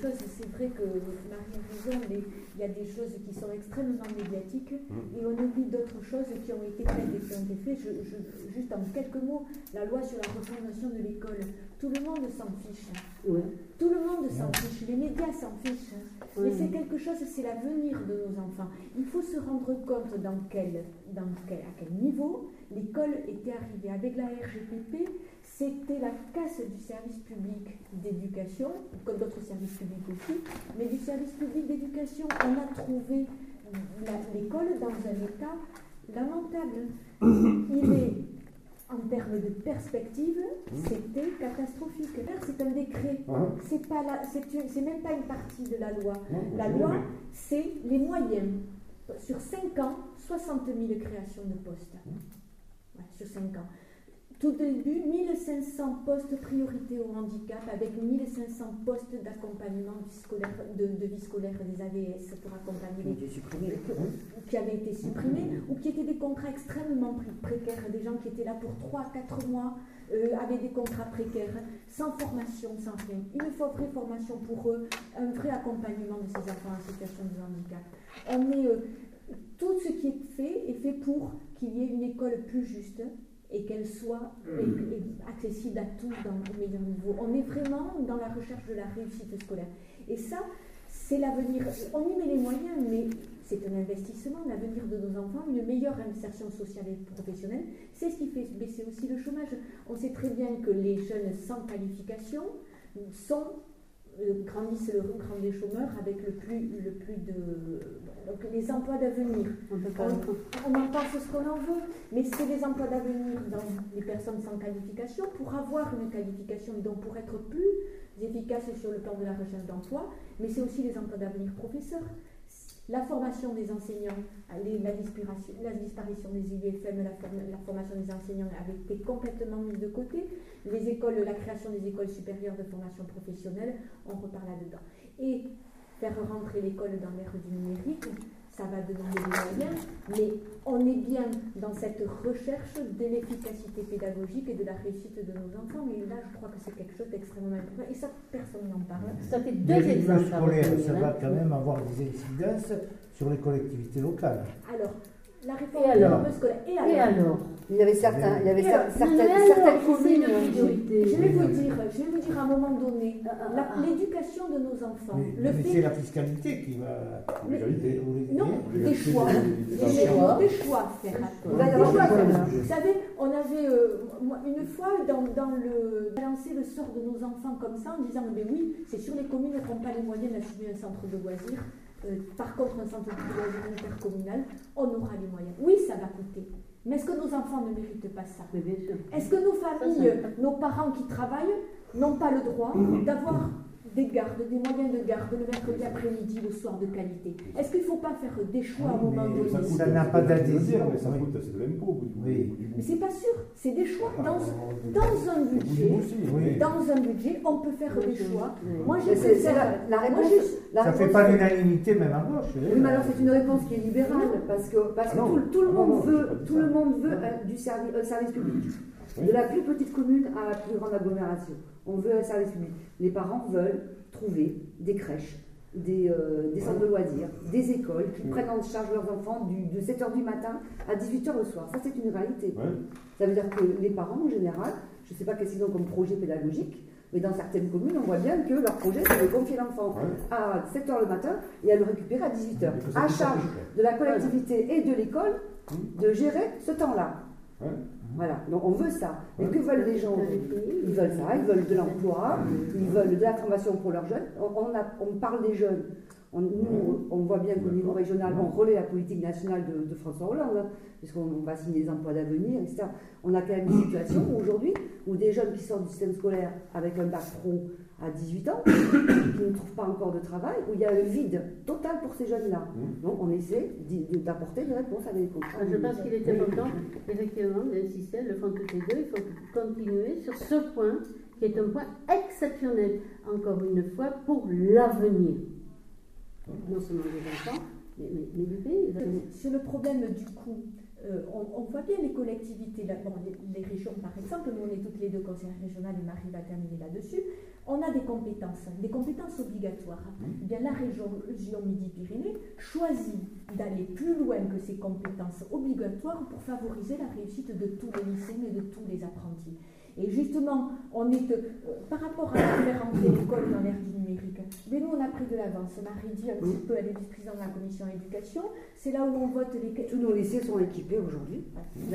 choses, c'est vrai que Marie a raison, mais il y a des choses qui sont extrêmement médiatiques et on oublie d'autres choses qui ont été faites et qui ont été faites. Juste en quelques mots, la loi sur la refondation de l'école, tout le monde s'en fiche. Oui. Tout le monde s'en fiche, les médias s'en fichent. Mais c'est quelque chose, c'est l'avenir de nos enfants. Il faut se rendre compte à quel niveau l'école était arrivée. Avec la RGPP, c'était la casse du service public d'éducation, comme d'autres services publics aussi, mais du service public d'éducation, on a trouvé l'école dans un état lamentable. Il est, en termes de perspective, c'était catastrophique. C'est un décret, c'est même pas une partie de la loi. La loi, c'est les moyens. Sur 5 ans, 60 000 créations de postes. Sur 5 ans. Tout début, 1500 postes priorité au handicap, avec 1500 postes d'accompagnement de vie scolaire des AVS pour accompagner les qui avaient été supprimés ou qui étaient des contrats extrêmement précaires, des gens qui étaient là pour 3-4 mois, avaient des contrats précaires, sans formation, sans rien. Une vraie formation pour eux, un vrai accompagnement de ces enfants en situation de handicap. Tout ce qui est fait pour qu'il y ait une école plus juste et qu'elle soit accessible à tous au meilleur niveau. On est vraiment dans la recherche de la réussite scolaire. Et ça, c'est l'avenir. On y met les moyens, mais c'est un investissement, l'avenir de nos enfants, une meilleure insertion sociale et professionnelle. C'est ce qui fait baisser aussi le chômage. On sait très bien que les jeunes sans qualification grandissent le rang des chômeurs avec le plus de... Donc les emplois d'avenir. On en pense ce qu'on en veut, mais c'est les emplois d'avenir dans les personnes sans qualification pour avoir une qualification et donc pour être plus efficace sur le plan de la recherche d'emploi, mais c'est aussi les emplois d'avenir professeurs. La formation des enseignants, la disparition des IUFM, la formation des enseignants avait été complètement mise de côté. Les écoles, la création des écoles supérieures de formation professionnelle, on repart là-dedans. Et faire rentrer l'école dans l'ère du numérique, ça va demander des moyens, mais on est bien dans cette recherche de l'efficacité pédagogique et de la réussite de nos enfants. Et là, je crois que c'est quelque chose d'extrêmement important. Et ça, personne n'en parle. Ça fait 2 exemples. Ça va quand même avoir des incidences sur les collectivités locales. Alors, la réforme du rythme scolaire. Et alors il y avait certaines communes. Je vais vous dire à un moment donné, l'éducation de nos enfants. Mais c'est la fiscalité qui va. Non, des choix. Des choix à faire. Vous savez, on avait une fois balancé le sort de nos enfants comme ça en disant mais oui, c'est sûr les communes n'auront pas les moyens d'assumer un centre de loisirs. Par contre, un centre de loisirs intercommunal, on aura les moyens. Oui, ça va coûter. Mais est-ce que nos enfants ne méritent pas ça? Est-ce que nos familles, nos parents qui travaillent, n'ont pas le droit d'avoir des gardes, des moyens de garde le mercredi après-midi, le soir de qualité? Est-ce qu'il ne faut pas faire des choix à un moment donné? Ça n'a pas d'adhésion. Mais ça coûte, c'est de l'impôt. Oui. Mais c'est pas sûr, c'est des choix. Dans un budget, on peut faire des choix. Moi, la réponse. Ça ne fait pas l'unanimité même à gauche. Oui, mais alors c'est une réponse qui est libérale parce que tout le monde veut un service public. De la plus petite commune à la plus grande agglomération. On veut un service public. Les parents veulent trouver des crèches, des centres de loisirs, des écoles qui prennent en charge leurs enfants de 7h du matin à 18h le soir. Ça, c'est une réalité. Ça veut dire que les parents, en général, je ne sais pas qu'est-ce qu'ils ont comme projet pédagogique, mais dans certaines communes, on voit bien que leur projet, c'est de confier l'enfant à 7h le matin et à le récupérer à 18h. À charge de la collectivité et de l'école de gérer ce temps-là. Voilà, donc on veut ça. Mais que veulent les gens? Ils veulent ça, ils veulent de l'emploi, ils veulent de la formation pour leurs jeunes. On parle des jeunes. On voit bien qu'au niveau régional, on relaie la politique nationale de François Hollande, hein, puisqu'on va signer des emplois d'avenir, etc. On a quand même une situation aujourd'hui où des jeunes qui sortent du système scolaire avec un bac pro à 18 ans, qui ne trouvent pas encore de travail, où il y a un vide total pour ces jeunes-là. Donc on essaie d'apporter des réponses à des contrats. Je pense qu'il est important, effectivement, d'insister, le font toutes les deux, il faut continuer sur ce point, qui est un point exceptionnel, encore une fois, pour l'avenir. Non seulement des enfants, mais du pays. Sur le problème du coût, on voit bien les collectivités, là, bon, les régions par exemple, nous on est toutes les deux conseillères régionales et Marie va terminer là-dessus, on a des compétences obligatoires. Eh bien, la région Midi-Pyrénées choisit d'aller plus loin que ces compétences obligatoires pour favoriser la réussite de tous les lycéens et de tous les apprentis. Et justement, on est, par rapport à faire entrer l'école dans l'ère du numérique, mais nous on a pris de l'avance. Marie dit un petit peu, elle est vice-présidente de la commission éducation, c'est là où on vote les... Tous nos lycées sont équipés aujourd'hui.